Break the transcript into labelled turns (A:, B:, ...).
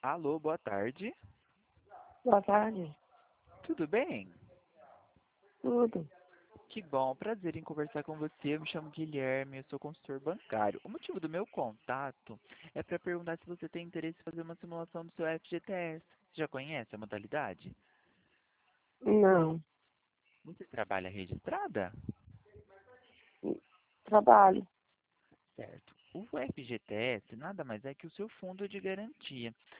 A: Alô, boa tarde.
B: Boa tarde.
A: Tudo bem?
B: Tudo.
A: Que bom, prazer em conversar com você. Eu me chamo Guilherme, eu sou consultor bancário. O motivo do meu contato é para perguntar se você tem interesse em fazer uma simulação do seu FGTS. Você já conhece a modalidade?
B: Não.
A: Você trabalha registrada?
B: Trabalho.
A: Certo. O FGTS nada mais é que o seu fundo de garantia.